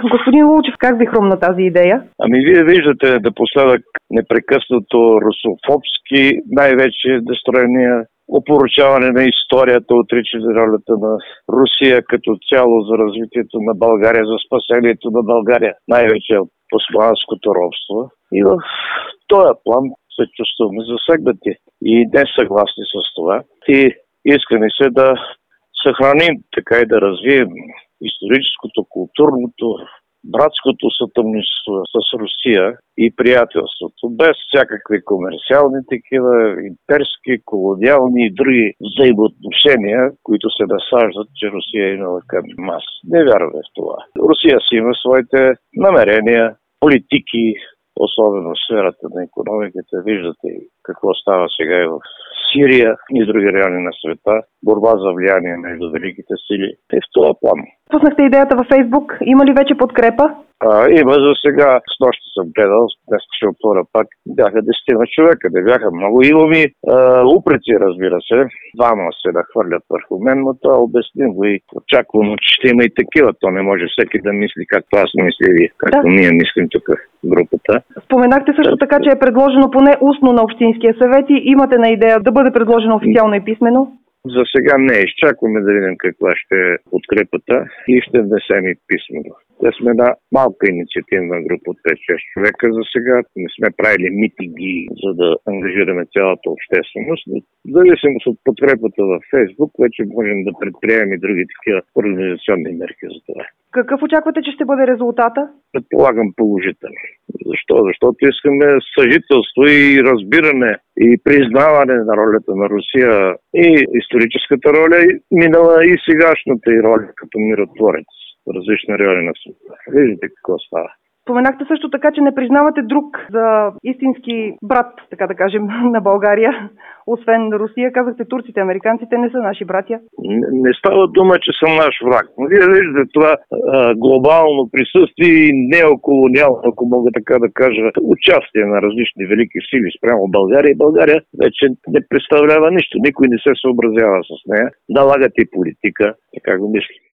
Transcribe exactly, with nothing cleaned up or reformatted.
Господин Лулчев, как ви хрумна тази идея? Ами вие виждате напоследък непрекъснато русофобски, най-вече настроения, опоручаване на историята, отричане ролята на Русия като цяло за развитието на България, за спасението на България, най-вече от османското робство. И в този план се чувстваме засегнати и не съгласни с това. И искаме се да съхраним, така и да развием историческото, културното, братското сътрудничество с Русия и приятелството, без всякакви комерциални такива, имперски, колониални и други взаимоотношения, които се насаждат, че Русия е имала към нас. Не вярваме в това. Русия си има своите намерения, политики, особено в сферата на икономиката. Виждате какво става сега и в Сирия и други райони на света. Борба за влияние между великите сили е в това план. Пуснахте идеята във Фейсбук. Има ли вече подкрепа? А, има за сега. С нощи съм гледал, днес ще отворя пак. Бяха десетина човека, не бяха много. Имам и упреци, разбира се. Двама се да хвърлят върху мен, но това обясним го и очаквам, че ще има и такива. То не може всеки да мисли както аз мисля и както да. Ние мислим тук в групата. Споменахте също така, че е предложено поне устно на Общинския съвет и имате на идея да бъде предложено официално и писмено? За сега не. Изчакваме да видим каква ще е подкрепата и ще внесем и писмено. Те сме една малка инициативна група от пет-шест човека за сега. Не сме правили митинги, за да ангажираме цялата общественост. В зависимост от подкрепата във Фейсбук, вече можем да предприемем и други такива организационни мерки за това. Какъв очаквате, че ще бъде резултата? Предполагам положителен. Защо? Защото искаме съжителство и разбиране и признаване на ролята на Русия и историческата роля, и минала и сегашната и роля като миротворец в различни райони на света. Виждате какво става. Споменахте също така, че не признавате друг за истински брат, така да кажем, на България, освен Русия. Казахте, турците, американците не са наши братя. Не, не става дума, че съм наш враг. Но вие виждате това а, глобално присъствие и неоколониално, ако мога така да кажа, участие на различни велики сили спрямо България. И България вече не представлява нищо. Никой не се съобразява с нея. Налагат и политика, така го мисля.